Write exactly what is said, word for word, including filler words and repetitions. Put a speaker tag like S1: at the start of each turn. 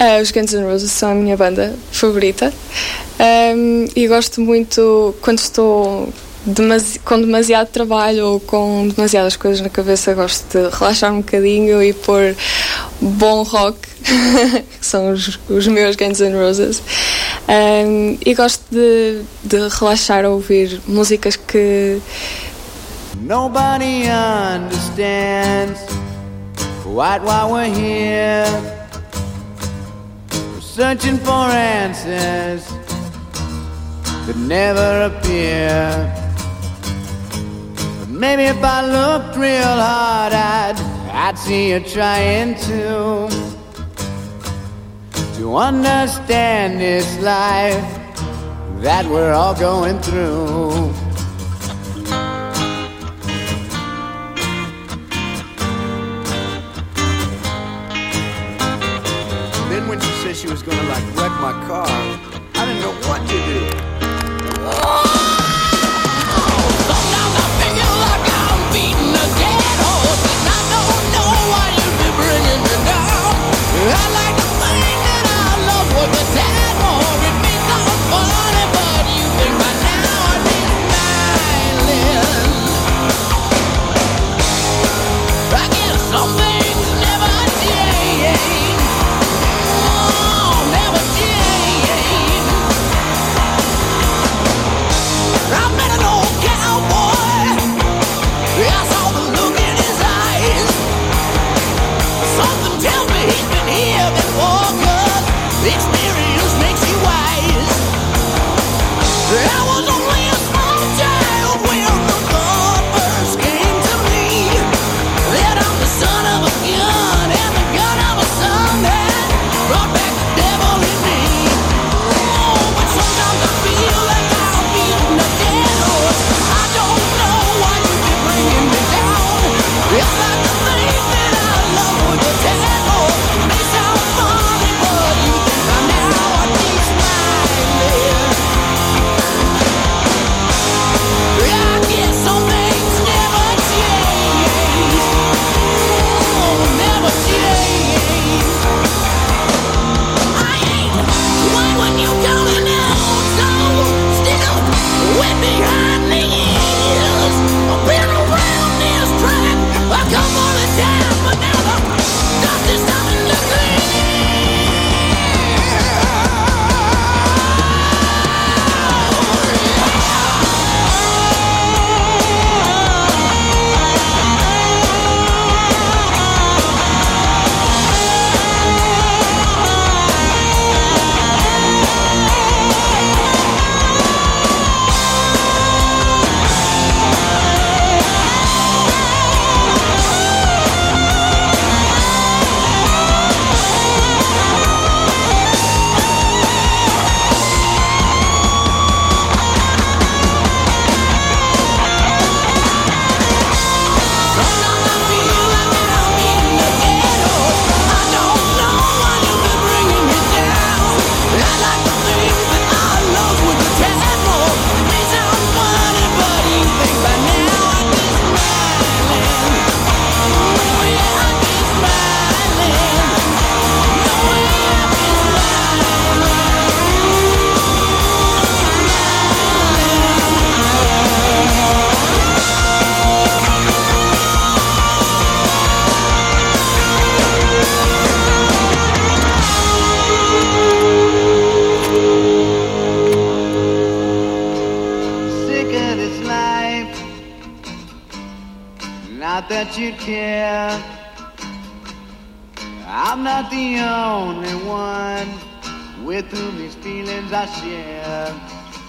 S1: Uh, os Guns N' Roses são a minha banda favorita. Um, e gosto muito quando estou demasi- com demasiado trabalho ou com demasiadas coisas na cabeça, gosto de relaxar um bocadinho e pôr bom rock, que são os, os meus Guns N' Roses. Um, e gosto de, de relaxar a ouvir músicas que
S2: Nobody understands quite why we're here. We're searching for answers that never appear. But maybe if I looked real hard, I'd, I'd see you trying to To understand this life that we're all going through. Then when she said she was gonna like wreck my car, I didn't know what to do.
S3: Sometimes I feel like I'm beating a dead horse, and I don't know why you've been bringing me down. I like to think that our love was a tad more. It may sound funny, but you think by now I'd be smiling. I guess some things never change. Oh, never change. I met an old cowboy. I saw the look in his eyes. Something tells me he's been here before, 'cause experience makes you wise. I was only a small child when the thought first came to me that I'm the son of a gun and the gun of a son that brought back the devil in me. Oh, but sometimes I feel like I'm beating a dead horse. I don't know why you've been bringing me down. It's like the thing that I love with a tad more. It may sound funny, but you think by now I'd be smiling. I guess some things never change. Oh, never change. I ain't one when you coming out, so still wet behind the ears. I've been around this track a couple of times, but now the dust is starting to clear. Sometimes I feel like that I'm beating a dead horse. I don't know why you've been bringing me down. I like to think that our love was a tad more. It may sound funny, but you think by now I'd be smiling. Oh yeah, I'd be smiling. No way I'd be
S2: Sick of this life, not that you care. I'm not the only one with whom these feelings I share.